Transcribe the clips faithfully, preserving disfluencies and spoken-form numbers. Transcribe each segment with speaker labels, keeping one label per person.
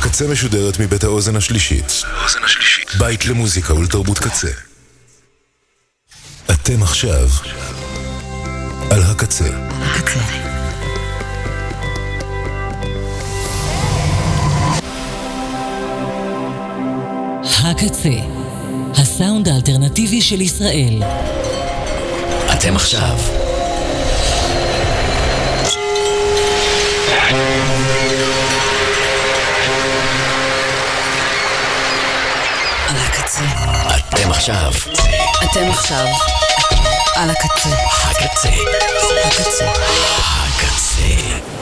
Speaker 1: הקצה משודרת מבית האוזן השלישית. בית למוזיקה ולתרבות קצה. אתם עכשיו על הקצה. הקצה.
Speaker 2: הקצה, הסאונד האלטרנטיבי של ישראל.
Speaker 3: אתם עכשיו
Speaker 2: על הקצה.
Speaker 3: אתם עכשיו
Speaker 2: אתם עכשיו על הקצה.
Speaker 3: הקצה.
Speaker 2: הקצה.
Speaker 3: הקצה.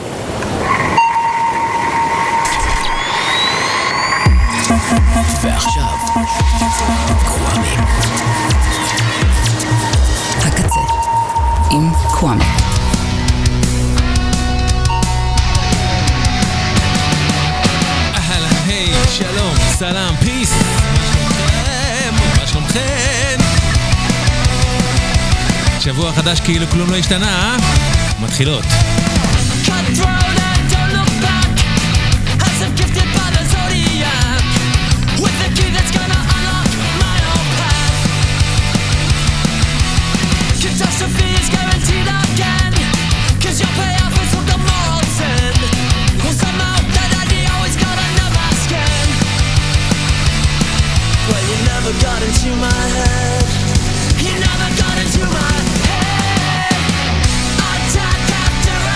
Speaker 3: ועכשיו קוואמי.
Speaker 2: הקצה עם קוואמי.
Speaker 4: אהלן, היי, שלום, סלאם, פיס. מה שלומכם? שבוע חדש כאילו כלום לא השתנה, מתחילות.
Speaker 5: Catastrophe is guaranteed again, cause your payoff is what the moral sin. Well, somehow that idea always got under my skin. Well, you never got into my head. You never got into my head. Attack after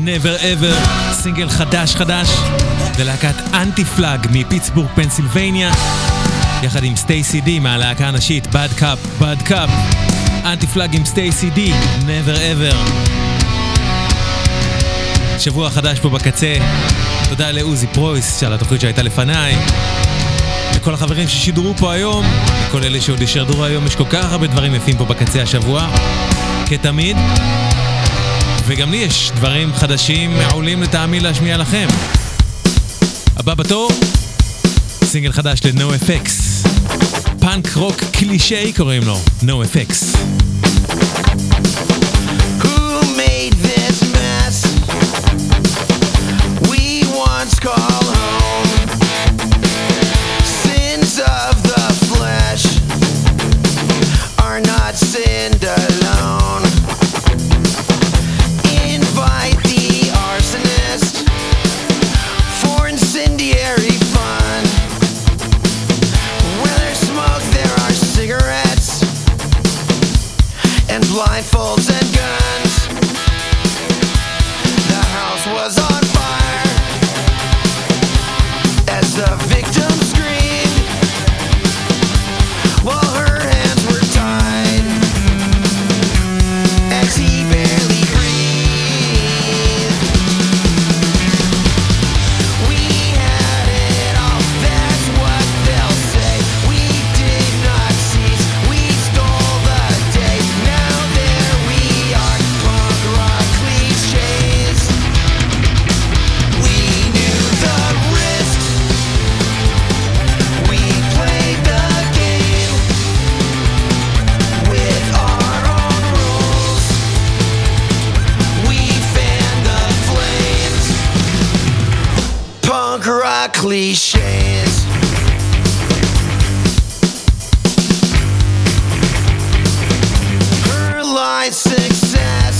Speaker 4: Never Ever, סינגל חדש חדש, ללהקת אנטי-פלאג מפיטסבורג, פנסילבניה, יחד עם סטייסי די מהלהקה הנשית Bad Cup, Bad Cup. אנטי-פלאג עם סטייסי די, Never Ever. שבוע חדש פה בקצה. תודה לעוזי פרויס על התוכנית שהייתה לפניי, לכל החברים ששידרו פה היום, לכל אלה שעוד ישדרו היום. יש כל כך הרבה דברים יפים פה בקצה השבוע, כתמיד, וגם לי יש דברים חדשים מעולים לטעמי להשמיע לכם. הבא בתור, סינגל חדש ל-NoFX, פאנק רוק קלישאי קוראים לו, NoFX.
Speaker 6: Who made this mess we once call home? Sins of the flesh are not sinned alone. Invite the arsonist for incendiary fun. Where there's smoke there are cigarettes and blindfolds and guns. The house was on fire as the victim screamed while her hands were tied as he barely breathed. We had it all, that's what they'll say. We did not cease, we stole the day. Now there we are, punk rock cliches. We knew the risks, we played the game with our own rules. We fanned the flames, punk rock cliches. Her life success,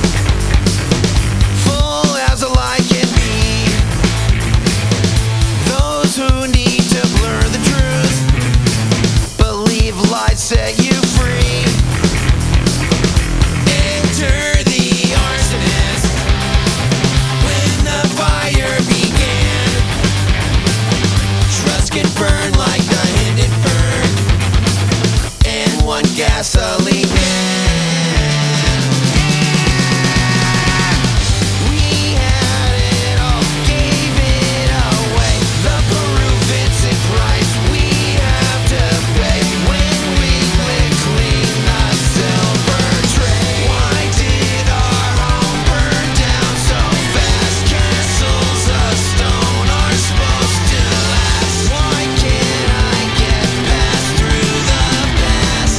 Speaker 6: full as a lie can be. Those who need to blur the truth believe lies set you free. Enter the arsonist when the fire began. Trust can burn like the Hindenburg and one gasoline man. We had it all, gave it away. The Peru Vincent price we have to pay when we lick clean the silver tray. Why did our home burn down so fast? Castles of stone are supposed to last. Why can't I get past through the past?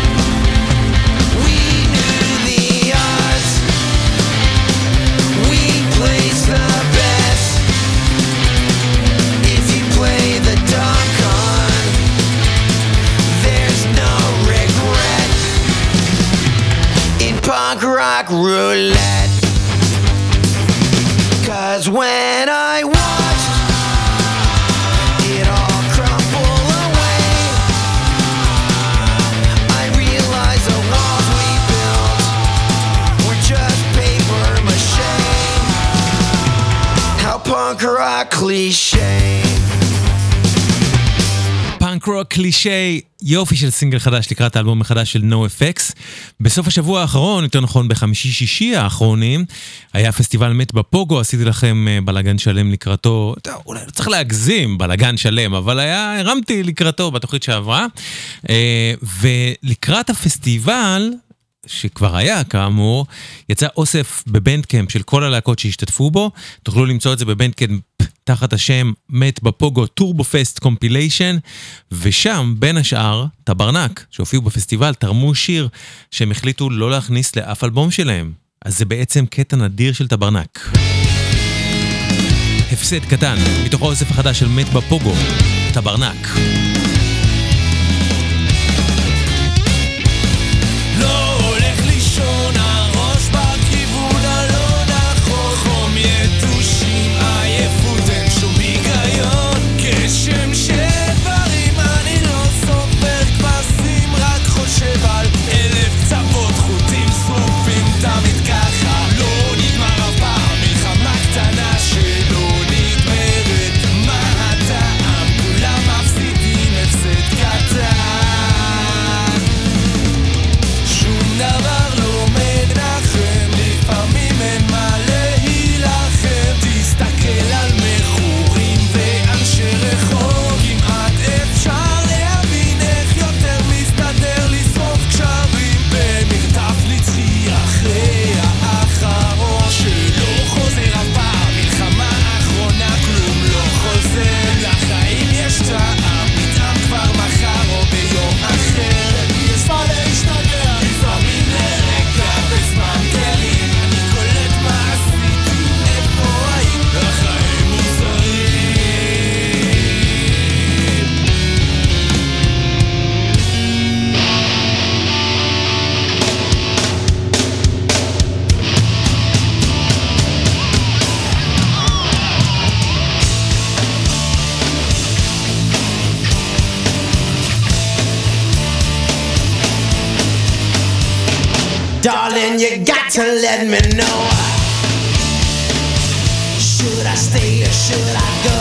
Speaker 6: We knew the odds, we placed the best. If you play the dumb con, there's no regret in punk rock roulette. 'Cause when I watched it all crumble away, I realized the walls we built were just paper mache. How punk rock cliche.
Speaker 4: פאנק רוק קלישאי, יופי של סינגל חדש לקראת האלבום החדש של NoFX. בסוף השבוע האחרון, יותר נכון בחמישי-שישי האחרונים, היה פסטיבל מת בפוגו, עשיתי לכם בלגן שלם לקראתו, אולי לא צריך להגזים בלגן שלם, אבל היה, הרמתי לקראתו בתוכנית שעברה, ולקראת הפסטיבל, שכבר היה כאמור, יצא אוסף בבנדקאמפ של כל הלהקות שהשתתפו בו, תוכלו למצוא את זה בבנדקאמפ תחת השם מת בפוגו טורבו פסט קומפיליישן, ושם בין השאר טברנק שהופיעו בפסטיבל תרמו שיר שהם החליטו לא להכניס לאף אלבום שלהם, אז זה בעצם קטע נדיר של טברנק. הפסד קטן מתוך האוסף החדש של מת בפוגו, טברנק.
Speaker 5: לא הולך לישון, הראש בכיוון הלא נכון, חום יתושים, עייפות, אין שום היגיון, כשם שברים אני לא סופר כבשים, רק חושב על אלף קצוות, חוטים שרופים, תמיד ככה לא נגמר אף פעם מלחמה.
Speaker 6: darling, you got to let me know. Should I stay or should I go?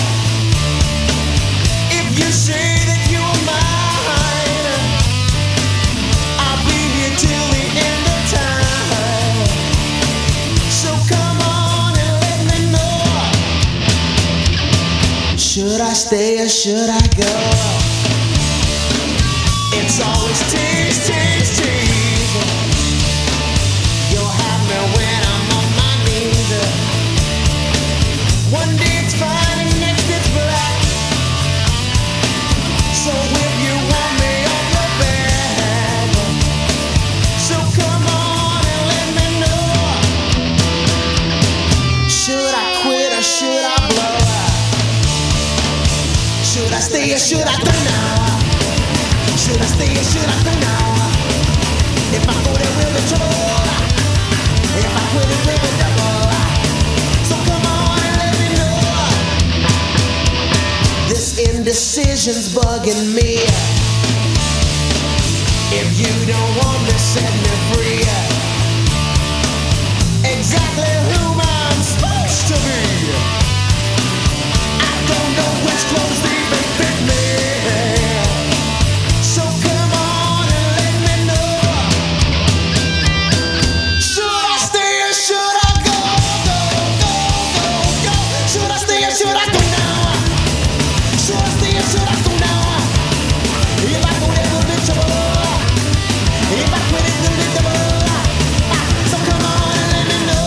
Speaker 6: If you say that you are mine, I'll be here till the end of time. So come on and let me know. Should I stay or should I go? It's always tease, tease, tease. You'll have me when I'm on my knees. One day it's fine and next it's black. So if you want me on your back, so come on and let me know. Should I quit or should I blow? Should I stay or should I go now? Should I stay or should I go now? If I go there will be trouble. If I quit it will be double. So come on and let me know. This indecision's bugging me. If you don't want to set me free, exactly who I'm supposed to be. I don't know which clothes even fit me. So come on and let me know. Should I stay or should I go? Go, go, go, go. Should I stay or should I go now? Should I stay or should I go now? If I go there will be trouble. If I quit it will be double. So come on and let me know.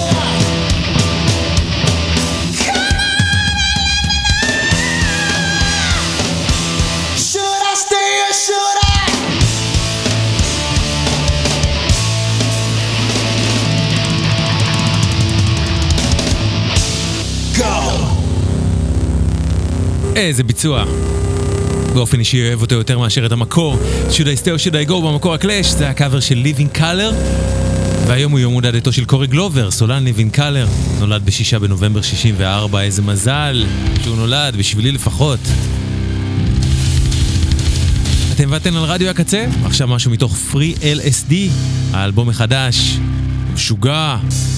Speaker 6: Come on and let me know. Should I stay or should I?
Speaker 4: איזה ביצוע. באופן אישי אוהב אותו יותר מאשר את המקור. Should I stay or should I go במקור הקלאש, זה הקאבר של Living Color, והיום הוא יום הולדתו של קורי גלובר, סולן Living Color. נולד בשישה בנובמבר שישים וארבע, איזה מזל שהוא נולד, בשבילי לפחות. אתם ואתן על רדיו הקצה, עכשיו משהו מתוך Free אל אס די, האלבום החדש, משוגע,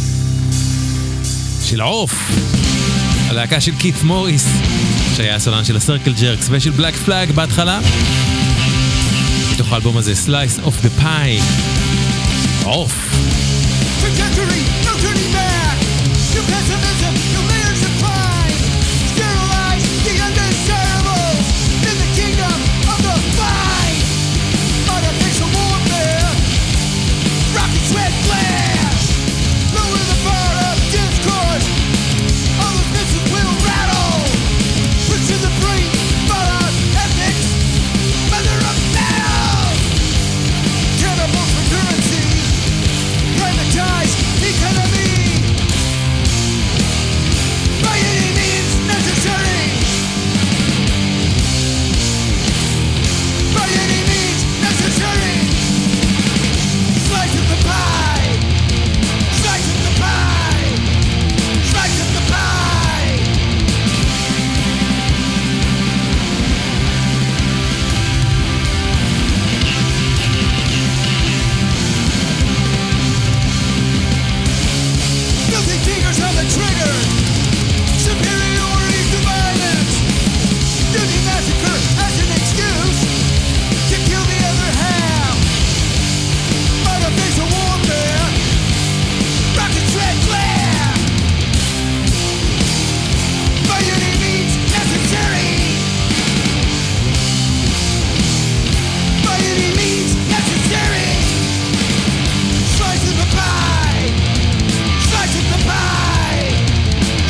Speaker 4: של עוף, הלהקה של קית' מוריס, שהיה הסולן של הסרקל ג'רקס ושל בלק פלאג בהתחלה. מתוך האלבום הזה, Slice of the Pie, עוף.
Speaker 5: Trajectory, no turning back. Your pessimism, your layers of pride. Sterilize the undesirables in the kingdom of the fight. Artificial warfare, rocket sweat glass. Lower the bar of discourse. All those missiles will rattle. Pursue the brink, follow ethics, mother of battle. Cannibals for currency. Privatize economy by any means necessary. By any means necessary. Slice of the pie. Slice of the pie. Slice of the pie. Guilty fingers on the trigger. Superiority to violence. Using massacre as an excuse to kill the other half. Artificial warfare. Rocket red glare. By any means necessary. By any means necessary. Slice of the pie. Slice of the pie.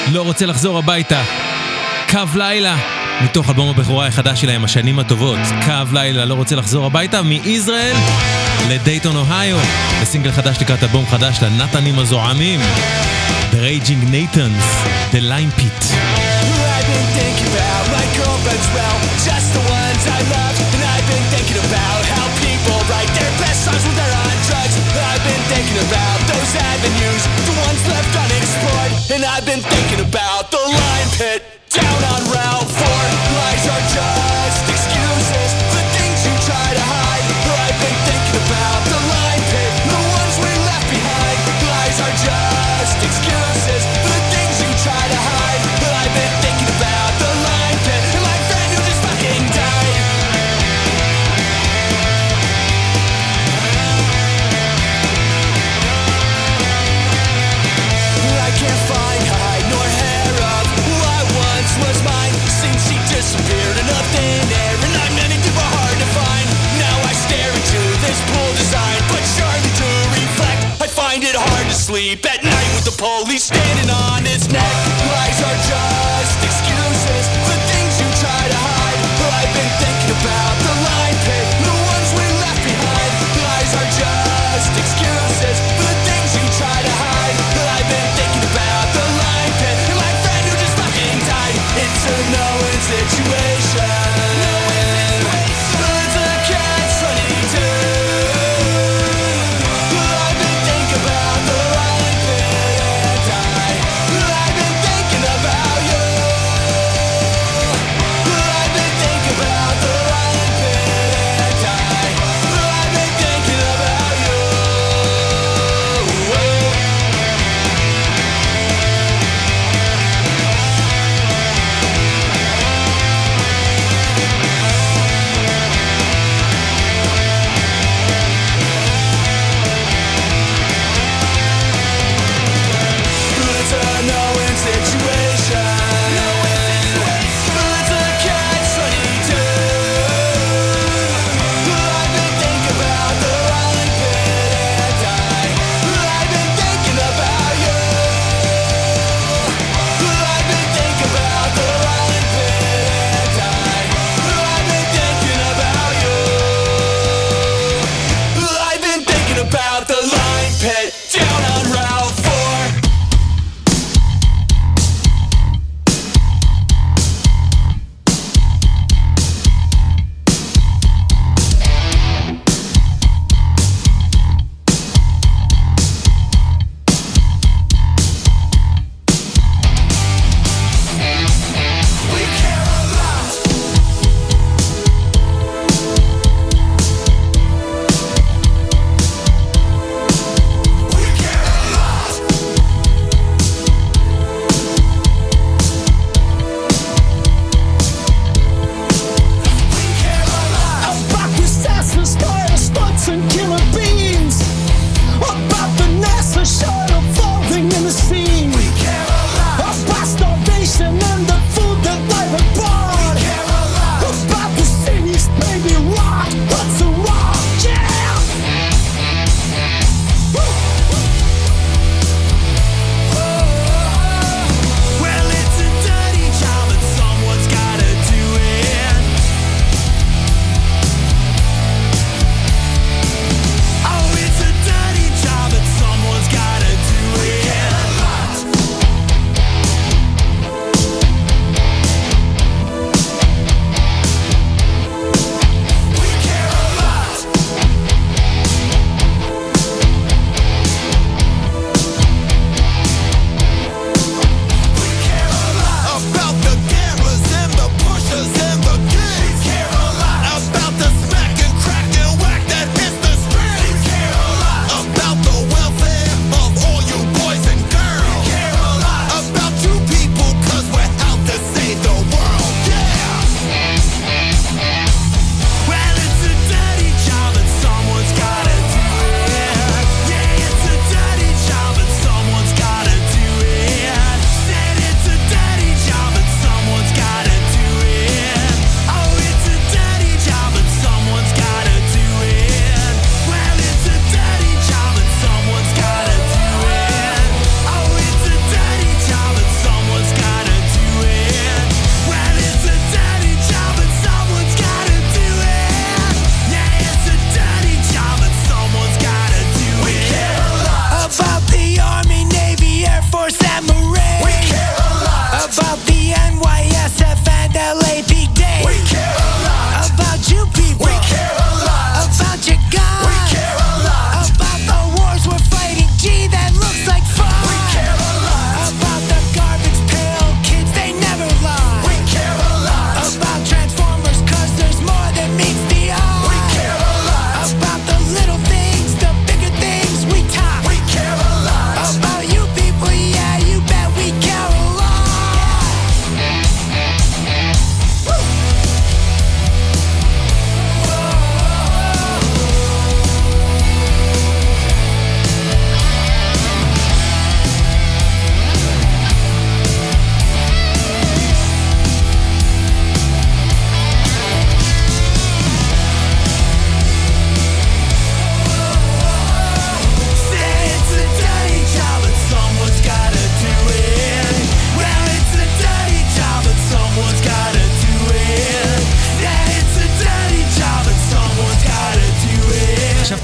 Speaker 4: לא רוצה לחזור הביתה. קו לילה, מתוך אלבום הבכורה החדש שלהם, השנים הטובות. קו לילה, לא רוצה לחזור הביתה, מישראל לדייטון אוהיו, לסינגל חדש לקראת אלבום חדש לנתנים הזועמים, The Raging Nathans, The Lime Pit.
Speaker 6: I've been thinking about my girlfriends, well, just the ones I love. And I've been thinking about how people write their best songs when they're on drugs. I've been thinking about those avenues, the ones left unexplored. And I've been thinking about the Lime Pit down on Route four. Lies are just excuses, the things you try to hide. I've been thinking about the Lime Pit, the ones we left behind. Lies are just excuses, the things you try to hide. I've been thinking about the Lime Pit and my friend who just fucking died. I can't find hide nor hair of who I once was mine. Since she disappeared into thin air, and I'm anything but hard to find. Now I stare into this pool design, but surely to reflect, I find it hard to sleep at night with the police standing on its neck. Lies are just excuses, the things you try to hide. I've been thinking about the Lime Pit, the ones we left behind. Lies are just excuses, the things you try to hide. I've been thinking about the Lime Pit and my friend who just fucking died. It's a no-win situation. It's a catch twenty-two. I've been thinking about the Lime Pit and I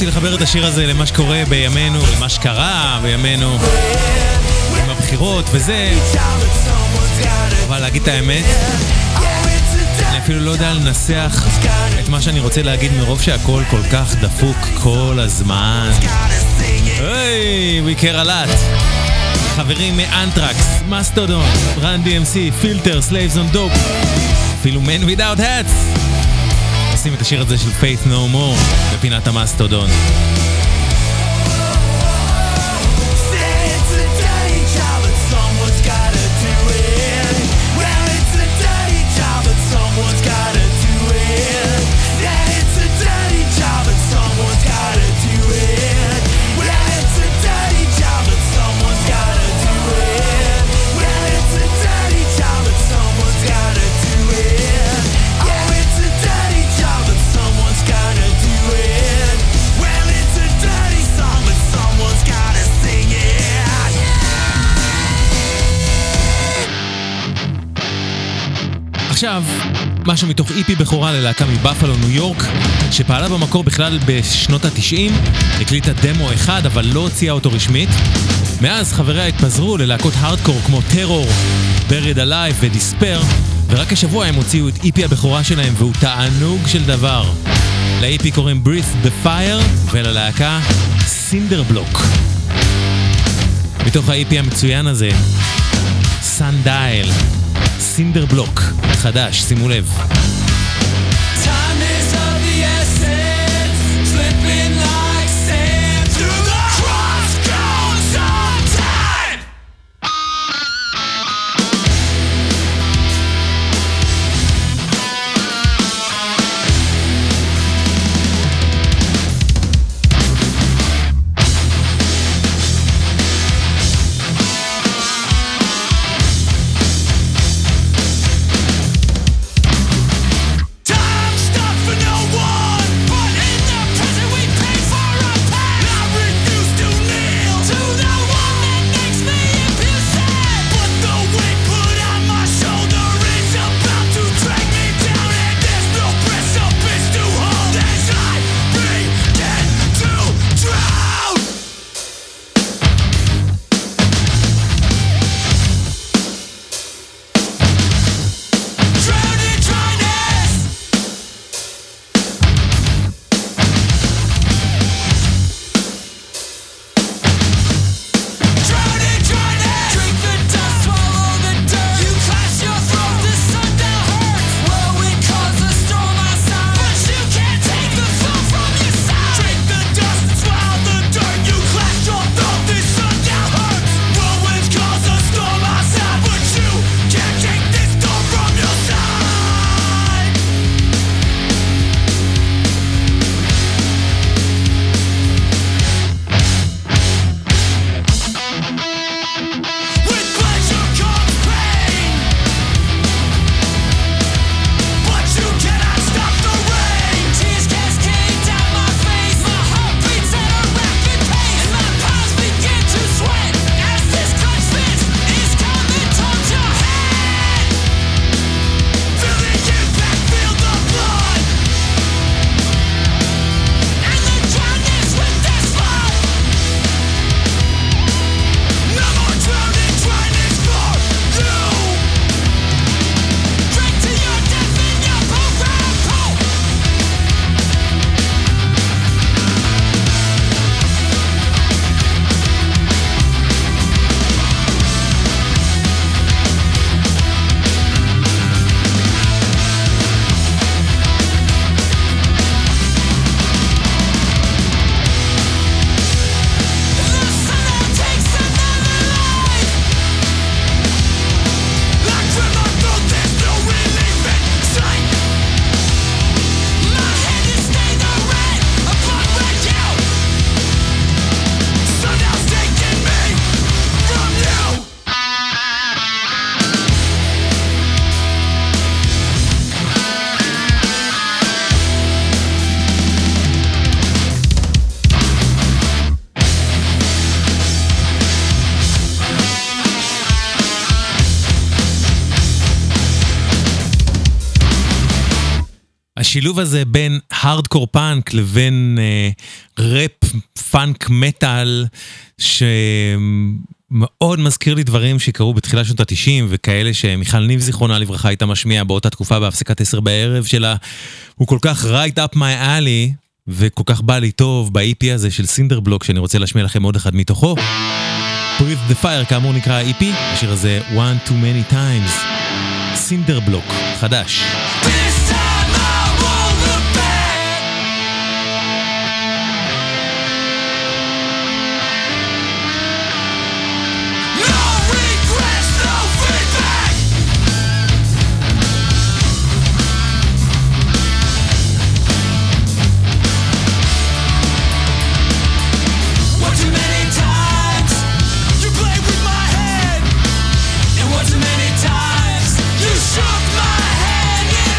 Speaker 4: החלטתי לחבר את השיר הזה למה שקורה בימינו, למה שקרה בימינו, עם הבחירות וזה. אבל להגיד את האמת, אני אפילו לא יודע לנסח את מה שאני רוצה להגיד מרוב שהכל כל כך דפוק כל הזמן. היי, we care a lot. חברים מאנטרקס, מסטודון, רן די אם סי, פילטר, Slaves on Dope, אפילו Men Without Hats עושים את השיר הזה של Faith No More בפינת המסטודון. עכשיו, משהו מתוך איפי בכורה ללהקה מבאפלו, ניו יורק, שפעלה במקור בכלל בשנות ה-תשעים, הקליטה דמו אחד, אבל לא הוציאה אותו רשמית. מאז חבריה התפזרו ללהקות הארדקור כמו טרור, Buried Alive ודיספר, ורק השבוע הם הוציאו את איפי הבכורה שלהם, והוא תענוג של דבר. לאיפי קוראים Breathe the Fire, וללהקה Cinder Block. מתוך האיפי המצוין הזה, Sundial, Cinder Block, חדש, שימו לב.
Speaker 5: Time is of the essence, slipping like sand through the crossroads of time.
Speaker 4: השילוב הזה בין הארדקור פאנק לבין אה, ראפ פאנק מטל שמאוד מזכיר לי דברים שקרו בתחילת שנות ה-תשעים וכאלה שמיכל ניב זיכרונה לברכה הייתה משמיעה באותה תקופה בהפסקת עשר בערב שלה. הוא כל כך right up my alley וכל כך בא לי טוב ב-אי פי הזה של סינדר בלוק שאני רוצה להשמיע לכם עוד אחד מתוכו. Breathe the Fire כאמור נקרא ה-אי פי, השיר הזה One Too Many Times. סינדר בלוק חדש.
Speaker 5: Too many times you shook my hand.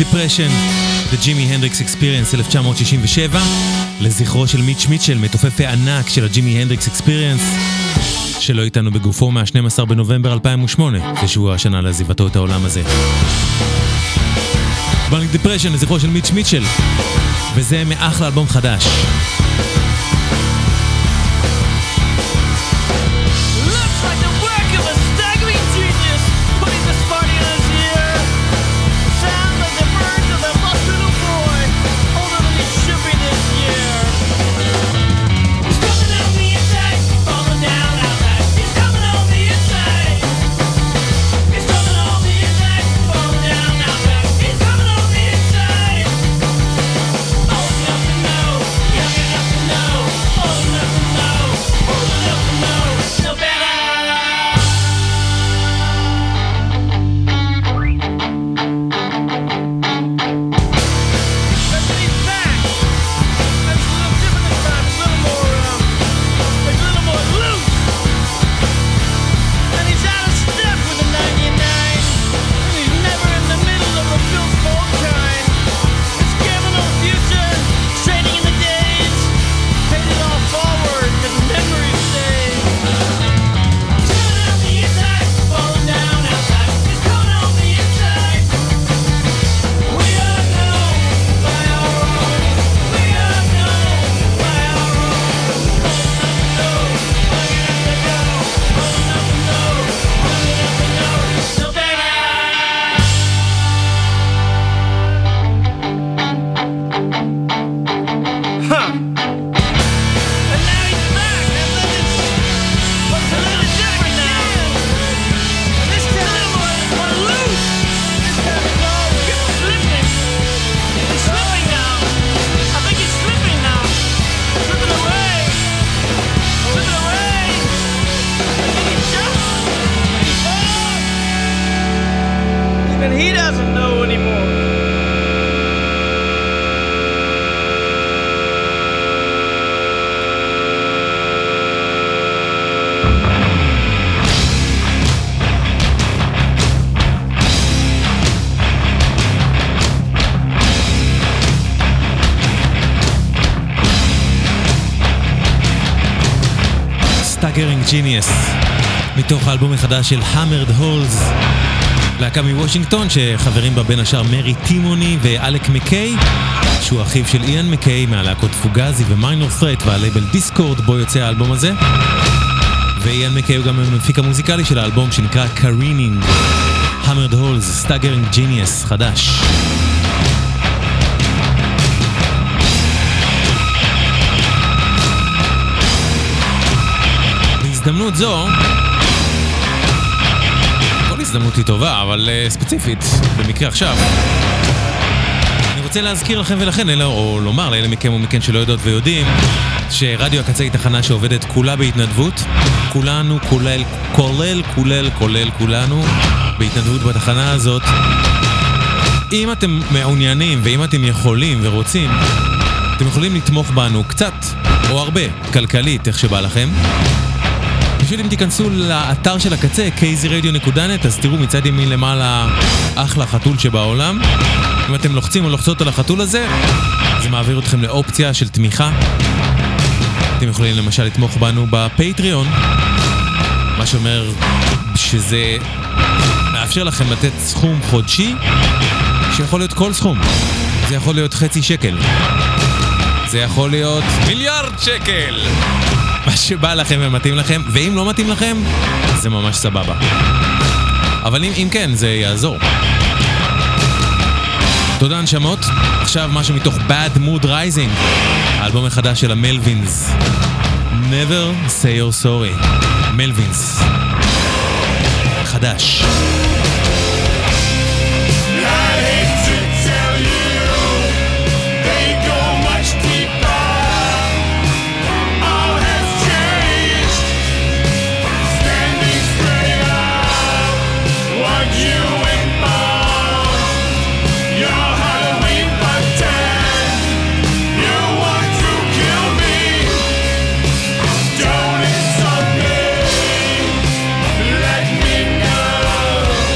Speaker 4: Depression, The Jimi Hendrix Experience אלף תשע מאות שישים ושבע, לזכרו של מיץ' מיטשל, מתופף הענק של הג'ימי הנדריקס אקספיריאנס, שלא איתנו בגופו מה-שנים עשר בנובמבר אלפיים ושמונה, כשהוא השנה לעזיבתו את העולם הזה. Burning Depression, לזכרו של מיץ' מיטשל, וזה מאחלה אלבום חדש. Staggering Genius, מתוך האלבום החדש של Hammered Holes, להקה מוושינגטון שחברים בה בין השאר מרי טימוני ואלק מקיי, שהוא אחיו של איאן מקיי מהלהקות פוגזי ומיינור ת'רט והלייבל דיסקורד בו יוצא האלבום הזה. ואיאן מקיי הוא גם המפיק המוזיקלי של האלבום שנקרא Careening. Hammered Holes, Staggering Genius, חדש. בהזדמנות זו, כל הזדמנות היא טובה, אבל uh, ספציפית, במקרה עכשיו, אני רוצה להזכיר לכם ולכן, אלא, או לומר לאלה מכם ומכן שלא יודעות ויודעים, שרדיו הקצה היא תחנה שעובדת כולה בהתנדבות, כולנו, כולל, כולל, כולל, כולל, כולנו, בהתנדבות בתחנה הזאת. אם אתם מעוניינים ואם אתם יכולים ורוצים, אתם יכולים לתמוך בנו קצת, או הרבה, כלכלית, איך שבא לכם. פשוט אם תיכנסו לאתר של הקצה, קי זי רדיו נקודה נט, אז תראו מצד ימין למעלה אחלה חתול שבעולם. אם אתם לוחצים או לוחצות על החתול הזה, זה מעביר אתכם לאופציה של תמיכה. אתם יכולים למשל לתמוך בנו בפטריון, מה שאומר שזה מאפשר לכם לתת סכום חודשי, שיכול להיות כל סכום. זה יכול להיות חצי שקל, זה יכול להיות מיליארד שקל, מה שבא לכם ומתאים לכם, ואם לא מתאים לכם, זה ממש סבבה. אבל אם, אם כן, זה יעזור. תודה נשמות. עכשיו משהו מתוך Bad Mood Rising, האלבום החדש של המלווינס. Never Say You're Sorry. מלווינס. חדש.
Speaker 5: Don't insult me, let me know.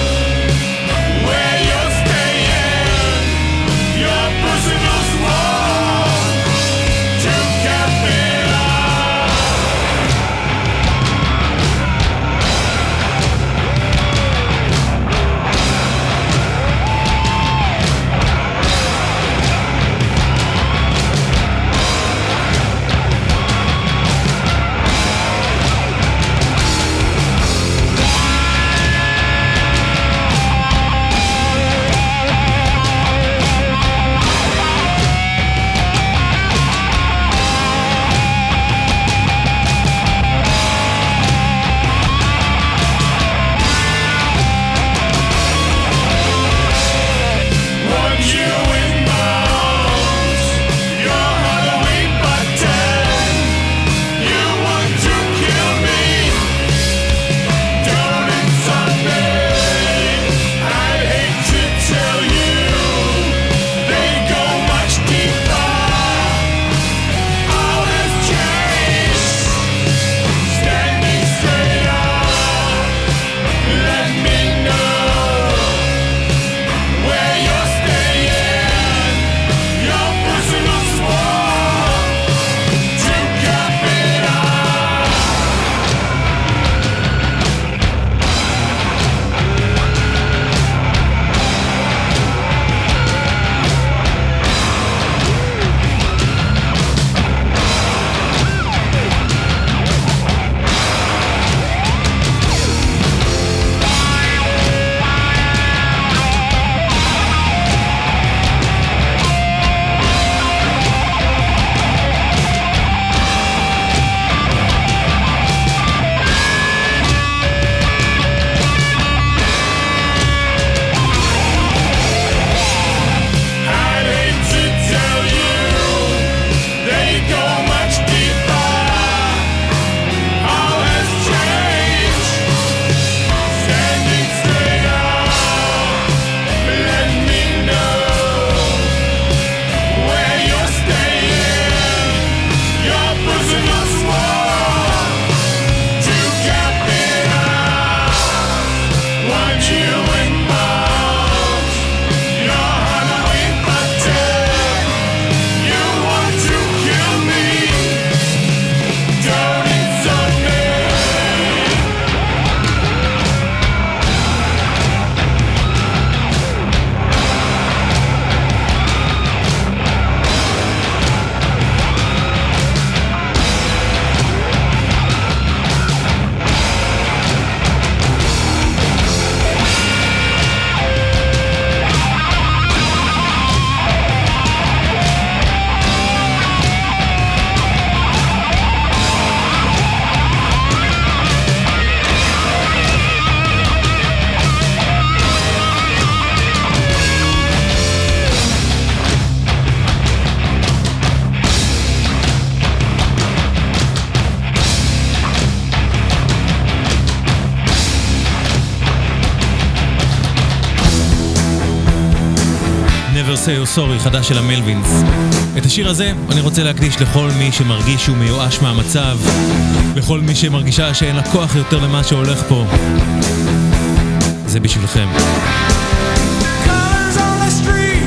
Speaker 4: Never Say You're Sorry, חדש של המלווינס. את השיר הזה אני רוצה להקדיש לכל מי שמרגיש שהוא מיואש מהמצב, לכל מי שמרגישה שאין לה כוח יותר למה שהולך פה. זה בשבילכם.
Speaker 5: Colors on the street,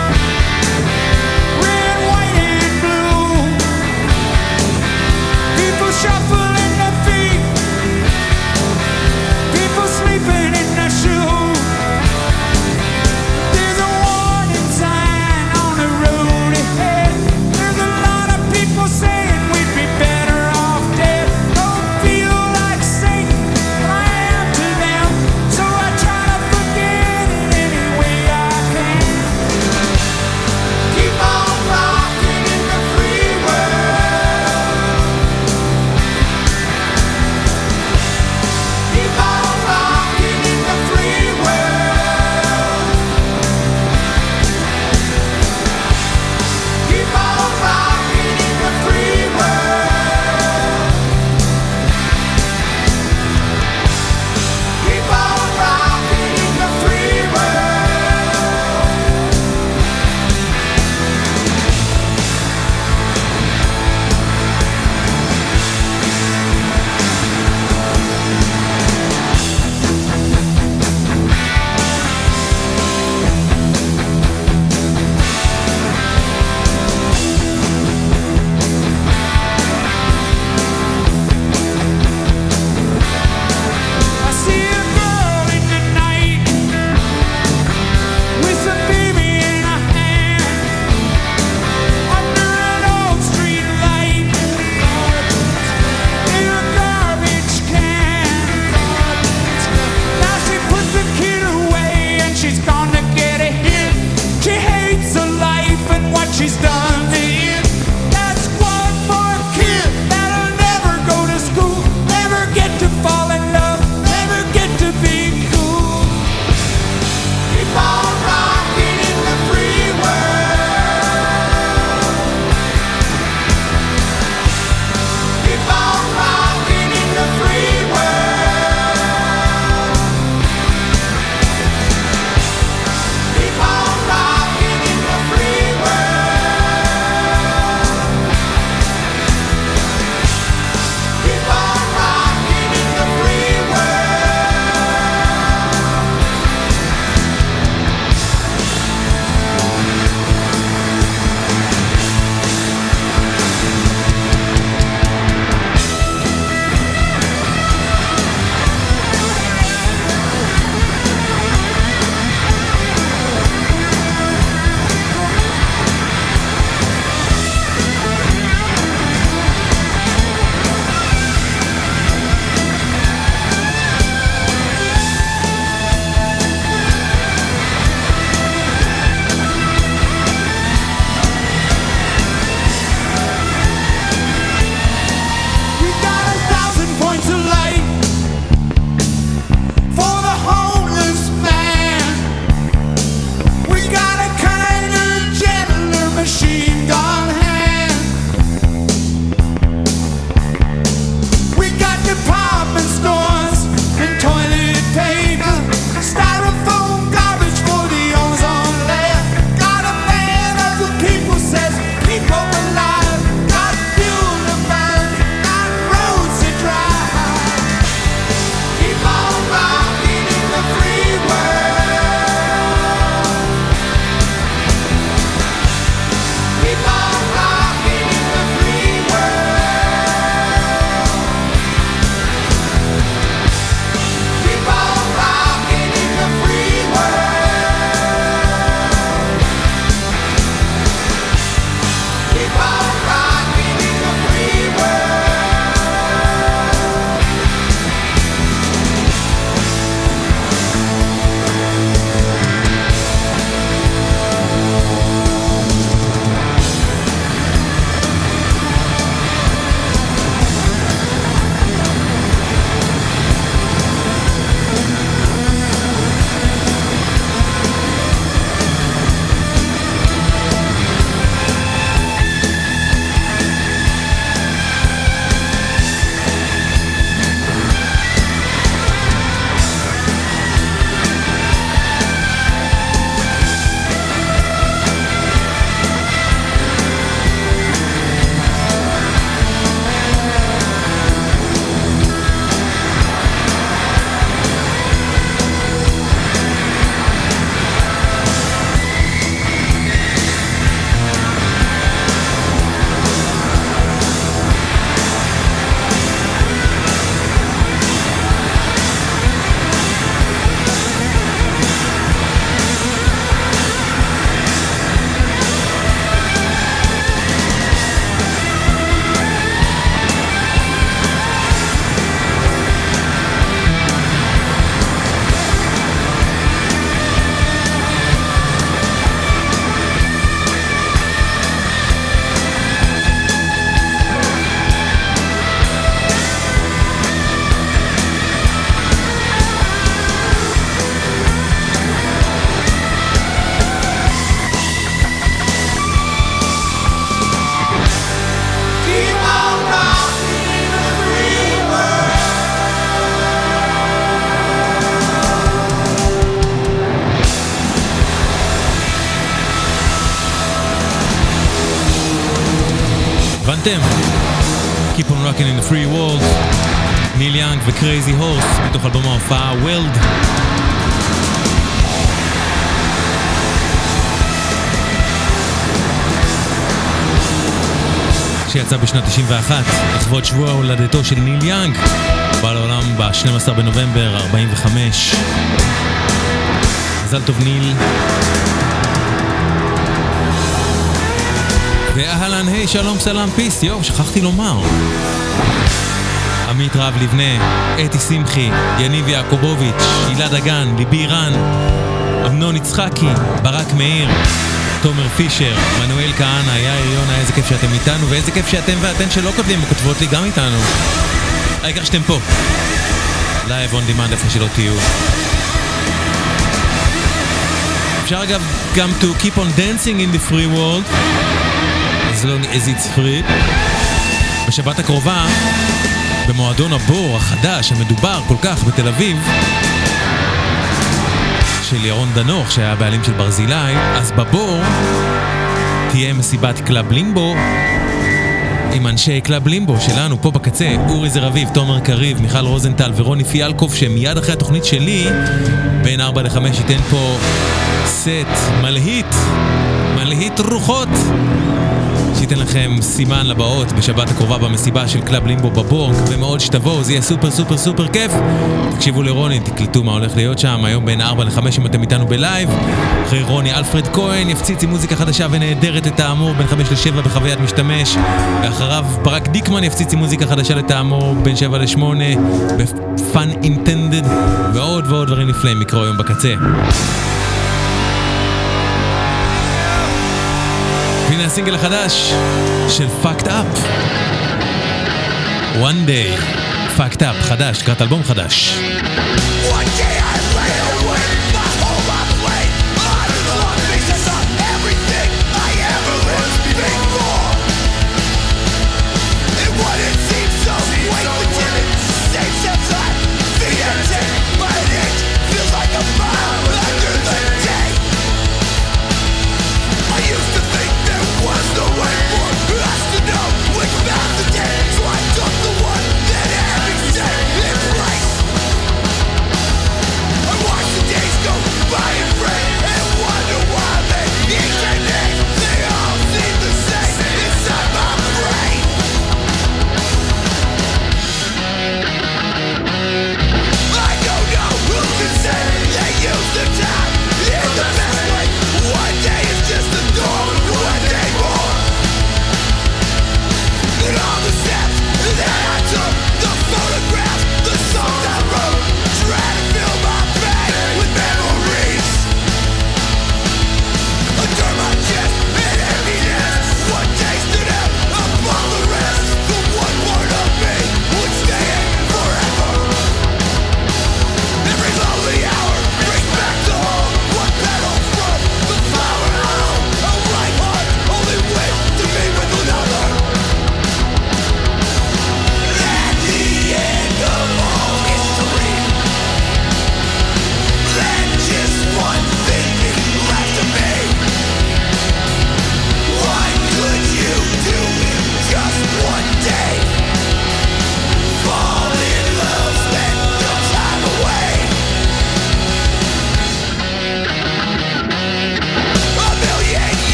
Speaker 5: red, white and blue. People shuffling their feet, people sleeping in their shoes. There's a warning sign on the road ahead. There's a lot of people saying we'd be better off dead. Don't feel like Satan, but I am to them, so I try to forget it anyway.
Speaker 4: הבנתם? Keep on rocking in the free world, ניל יאנג וקרייזי הורס, מתוך אלבום ההופעה Weld. שיצא בשנת תשעים ואחת, לכבוד שבוע הולדתו של ניל יאנג, בא לעולם ב-שנים עשר בנובמבר ארבעים וחמש. מזל טוב ניל. ואהלן, היי, שלום, סלם, פיס, יו, שכחתי לומר. עמית רב לבנה, אתי שמחי, יניב יעקובוביץ', הילה דגן, ליבי רן, אמנון יצחקי, ברק מאיר, תומר פישר, מנואל כהנא, יאיר יונה, איזה כיף שאתם איתנו, ואיזה כיף שאתם ואתן שלא כותבים וכותבות לי גם איתנו. העיקר שאתם פה. לייב און דימנד, איפה שלא תהיו. אפשר אגב גם to keep on dancing in the free world as long as it's free. בשבת הקרובה במועדון הבור החדש המדובר כל כך בתל אביב של ירון דנוך שהיה בעלים של ברזילי, אז בבור תהיה מסיבת קלאב לימבו עם אנשי קלאב לימבו שלנו פה בקצה, אורי זרביב, תומר קריב, מיכל רוזנטל ורוני פיאלקוב, שמיד אחרי התוכנית שלי בין ארבע לחמש ייתן פה סט מלהיט, מלהיט רוחות שייתן לכם סימן לבאות בשבת הקרובה במסיבה של קלאב לימבו בבור. ומאוד שתבואו, זה יהיה סופר סופר סופר כיף. תקשיבו לרוני, תקלטו מה הולך להיות שם היום בין ארבע לחמש אם אתם איתנו בלייב. אחרי רוני אלפרד כהן יפציץ עם מוזיקה חדשה ונהדרת לטעמור בין חמש לשבע בחוויית משתמש, ואחריו ברק דיקמן יפציץ עם מוזיקה חדשה לטעמור בין שבע לשמונה בפאן אינטנדד, ועוד ועוד דברים נפלאים יקרו היום בקצה. והנה הסינגל החדש של Fucked Up, One Day. Fucked Up חדש, קראת אלבום חדש.
Speaker 5: One day I lay awake, my whole life late. I just want pieces of everything I ever lived before. And what it seems so weight the timid, same steps I feet empty. My itch feels like a mile under the day. I used to think there was no way for us to know which path to take, so I took the one that had me set in place. I watched the days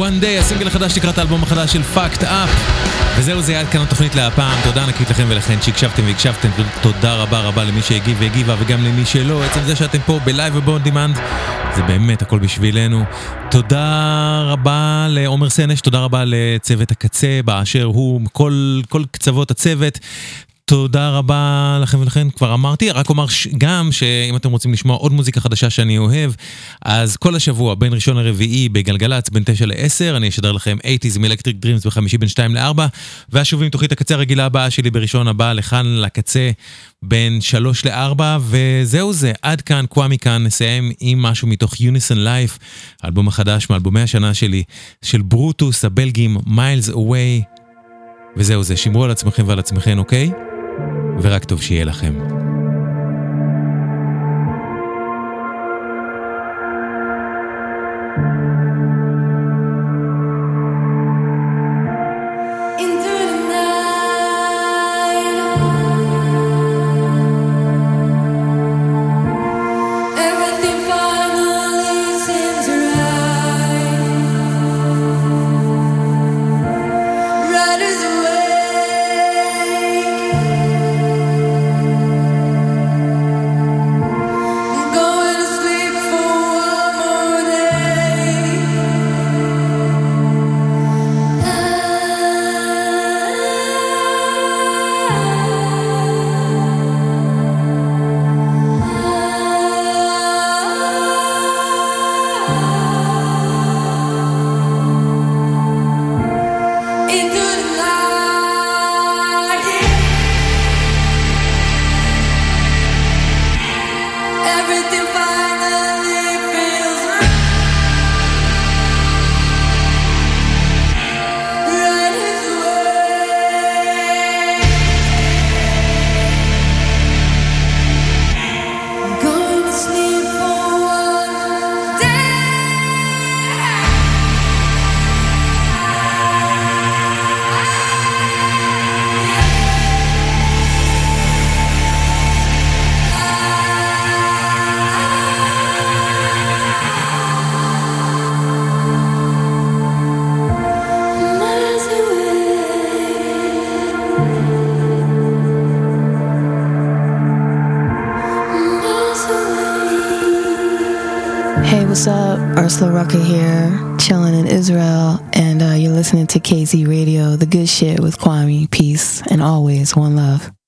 Speaker 4: One Day, הסינגל החדש לקראת האלבום החדש של Fucked Up. וזהו, זה עד כאן התוכנית להפעם. תודה ענקית לכם ולכן שהקשבתם והקשבתם. תודה רבה רבה למי שהגיב והגיבה וגם למי שלא. עצם זה שאתם פה בלייב ובאון דימנד, זה באמת הכל בשבילנו. תודה רבה לעומר סנש, תודה רבה לצוות הקצה באשר הוא, כל, כל קצוות הצוות. תודה רבה לכם ולכן, כבר אמרתי, רק אומר גם שאם אתם רוצים לשמוע עוד מוזיקה חדשה שאני אוהב, אז כל השבוע בין ראשון לרביעי בגלגלץ בין תשע לעשר, אני אשדר לכם שמונים מ-Electric Dreams בחמישי בין שתיים לארבע, והשובים תוכנית הקצה הרגילה הבאה שלי בראשון הבא לכאן לקצה בין שלוש לארבע, וזהו זה, עד כאן, קוואמי כאן, נסיים עם משהו מתוך Unison Life, האלבום החדש מאלבומי השנה שלי, של ברוטוס, הבלגים, Miles Away, וזהו זה, שמרו על עצמכם ועל עצמכם, אוקיי? ורק טוב שיהיה לכם.
Speaker 7: What's up? Ursula Rucker here, chilling in Israel, and uh, you're listening to K Z Radio, the good shit with Kwame. Peace, and always one love.